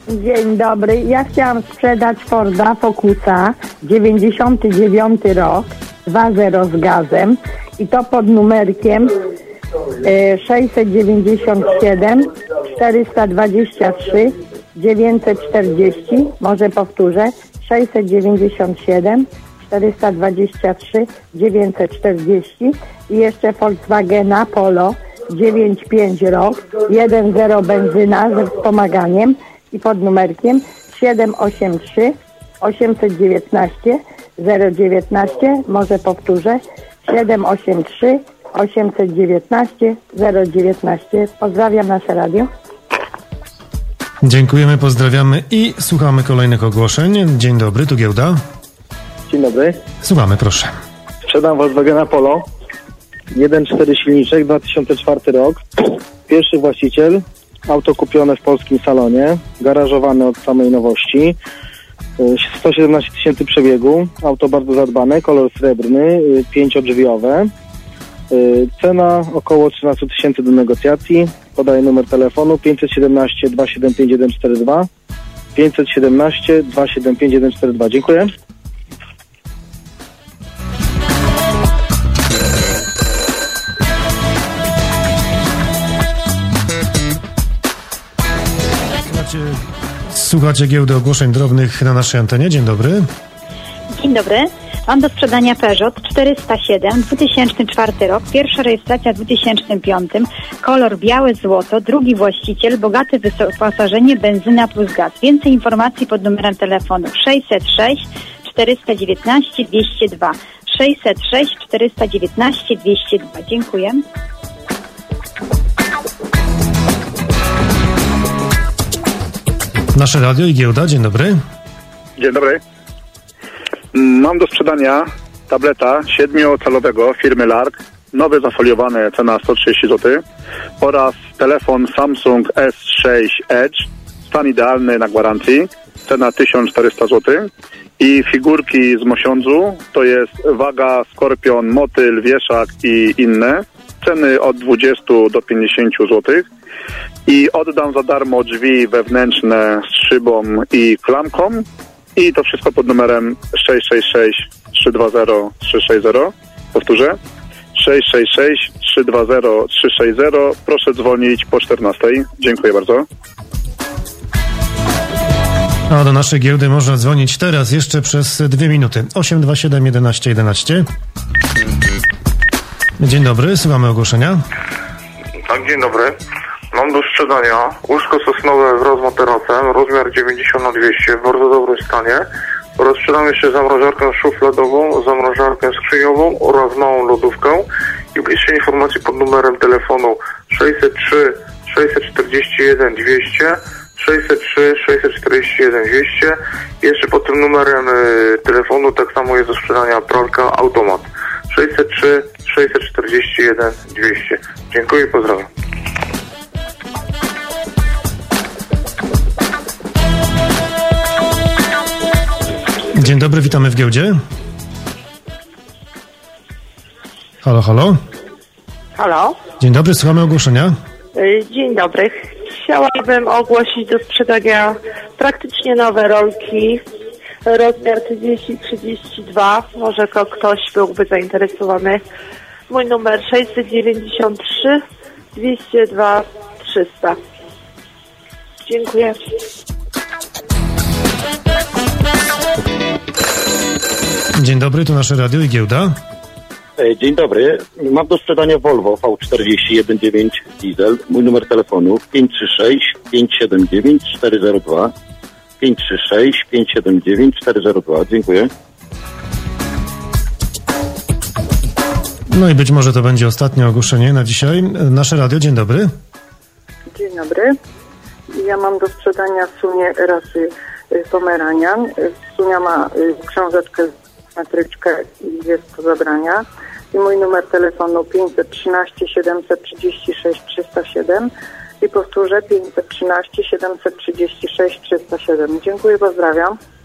Dzień dobry. Ja chciałam sprzedać Forda Focusa 99 rok 2.0 z gazem i to pod numerkiem 697 423 940. Może powtórzę. 697 423 940 i jeszcze Volkswagena Polo 9.5 rok 1.0 benzyna ze wspomaganiem i pod numerkiem 783 819 019. Może powtórzę. 783 819 019. Pozdrawiam nasze radio. Dziękujemy, pozdrawiamy i słuchamy kolejnych ogłoszeń. Dzień dobry, tu Giełda. Dzień dobry. Słuchamy, proszę. Sprzedam Volkswagena Polo. 1.4 silniczek, 2004 rok. Pierwszy właściciel. Auto kupione w polskim salonie. Garażowane od samej nowości. 117 tysięcy przebiegu. Auto bardzo zadbane. Kolor srebrny. 5-drzwiowe. Cena około 13 tysięcy do negocjacji. Podaję numer telefonu 517 275 142. 517 275 142. Dziękuję. Słuchacie Giełdy Ogłoszeń Drobnych na naszej antenie. Dzień dobry. Dzień dobry. Mam do sprzedania Peugeot 407, 2004 rok, pierwsza rejestracja w 2005, kolor białe złoto, drugi właściciel, bogate wyposażenie, benzyna plus gaz. Więcej informacji pod numerem telefonu 606 419 202. 606 419 202. Dziękuję. Nasze radio i Giełda. Dzień dobry. Dzień dobry. Mam do sprzedania tableta 7-calowego firmy Lark, nowy zafoliowany, cena 130 zł, oraz telefon Samsung S6 Edge, stan idealny na gwarancji, cena 1400 zł, i figurki z mosiądzu, to jest waga, skorpion, motyl, wieszak i inne, ceny od 20 do 50 zł. I oddam za darmo drzwi wewnętrzne z szybą i klamką. I to wszystko pod numerem 666 320 360. Powtórzę. 666 320 360. Proszę dzwonić po 14. Dziękuję bardzo. A do naszej Giełdy można dzwonić teraz jeszcze przez 2 minuty. 827 11 11. Dzień dobry, słuchamy ogłoszenia. Tak, dzień dobry. Mam do sprzedania łóżko sosnowe wraz z materacem, rozmiar 90x200 w bardzo dobrym stanie, oraz sprzedam jeszcze zamrażarkę szufladową, zamrażarkę skrzyniową oraz małą lodówkę. I bliższe informacje pod numerem telefonu 603 641 200, 603 641 200. Jeszcze pod tym numerem telefonu tak samo jest do sprzedania pralka automat 603 641 200. Dziękuję i pozdrawiam. Dzień dobry, witamy w Giełdzie. Halo, halo. Halo. Dzień dobry, słuchamy ogłoszenia. Dzień dobry. Chciałabym ogłosić do sprzedania praktycznie nowe rolki, rozmiar 30-32. Może ktoś byłby zainteresowany. Mój numer 693 202 300. Dziękuję. Dzień dobry, tu nasze radio i Giełda. Dzień dobry. Mam do sprzedania Volvo V40 1.9 diesel. Mój numer telefonu 536 579 402. 536 579 402. Dziękuję. No i być może to będzie ostatnie ogłoszenie na dzisiaj. Nasze radio, dzień dobry. Dzień dobry. Ja mam do sprzedania Sunię rasy Pomeranian. Sunia ma książeczkę, metryczkę i jest do zabrania. I mój numer telefonu 513 736 307 i powtórzę 513 736 307. Dziękuję, pozdrawiam.